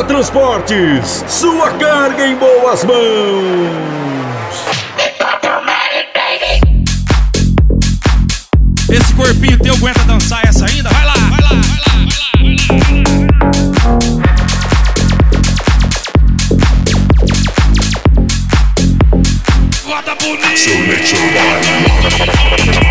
Zanata Transportes, sua carga em boas mãos. Esse corpinho teu aguenta dançar essa ainda? Vai lá, vai lá, vai lá, vai lá, vai lá. Roda bonito. So let your body.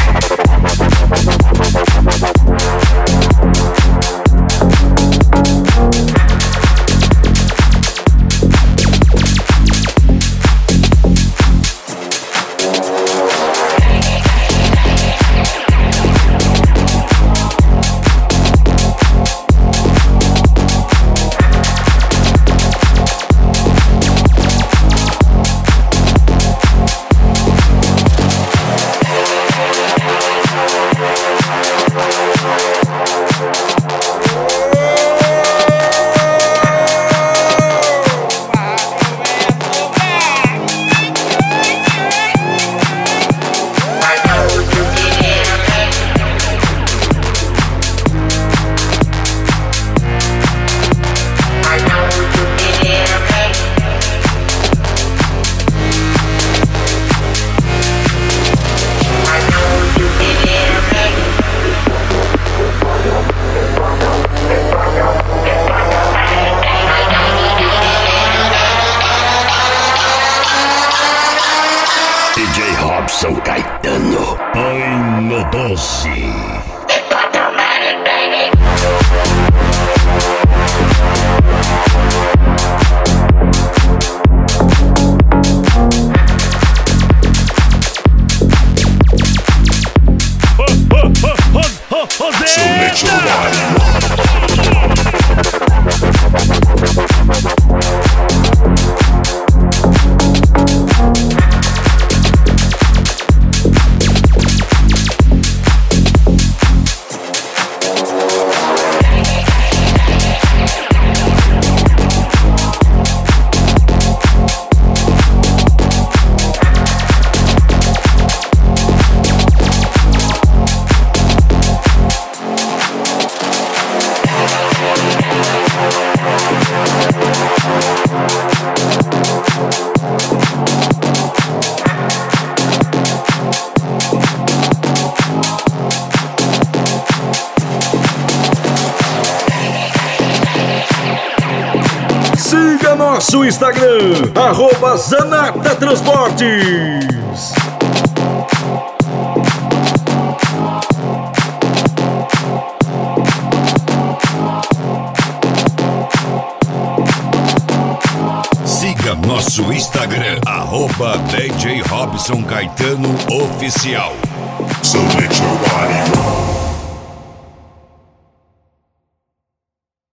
DJ Robson Caetano, põe no doce. So let your body rock. Siga nosso Instagram, @Zanata Transportes. Siga nosso Instagram, @DJ Robson Caetano Oficial. So let your body rock.